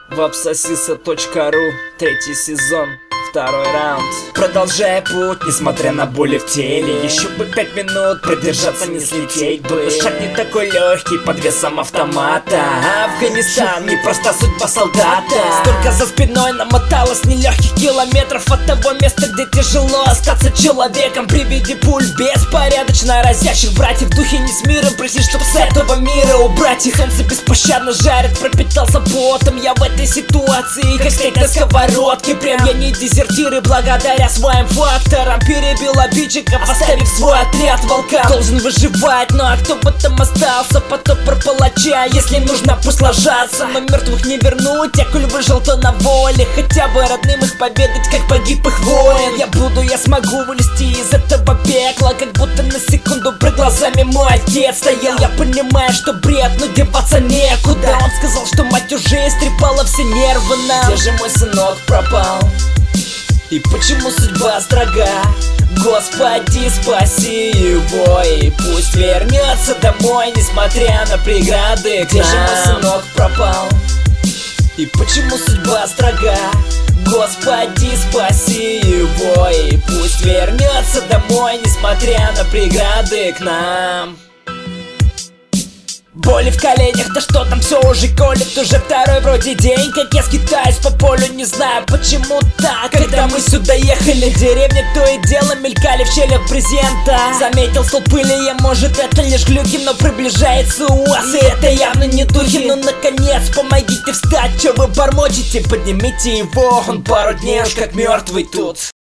Вапсосиса.ру, 3-й сезон, 2-й раунд. Продолжая путь, несмотря на боли в теле. Еще бы 5 минут продержаться, не слететь бы. Шаг не такой легкий под весом автомата. Афганистан, не просто судьба солдата. Столько за спиной намоталось нелегких километров от того места, где тяжело остаться человеком. При виде пуль беспорядочно разящих братьев, в духе не с миром просить, чтоб с этого мира убрать их. Солнце беспощадно жарит, пропитался потом. Я в этой ситуации, как стейк на сковородке. Прям я не дезертир, и благодаря своим факторам перебил обидчиков, оставив свой отряд волкам. Должен выживать, ну а кто бы там остался? Потом про палача, если нужно, пусть ложатся. Но мертвых не вернуть, а коль выжил, то на воле. Хотя бы родным их поведать, как погиб их воин. Я смогу вылезти из этого пекла, как будто на секунду пред глазами мой отец стоял. Я понимаю, что бред, но деваться некуда. Он сказал, что мать уже истрепала все нервы нам. Где же мой сынок пропал? И почему судьба строга? Господи, спаси его, и пусть вернется домой, несмотря на преграды. Где же мой сынок пропал? И почему судьба строга? Господи, спаси его, и пусть вернется домой, несмотря на преграды к нам. Боли в коленях, да что там, все уже колет. Уже второй вроде день, как я скитаюсь по полю. Не знаю почему так. Когда мы сюда ехали, деревня то и дело мелькали в щелях брезента. Заметил столб пыли, я, может это лишь глюки, но приближается УАЗ, и это явно не духи. Ну наконец, помогите встать, че вы бормочете? Поднимите его, он пару дней уж как мертвый тут.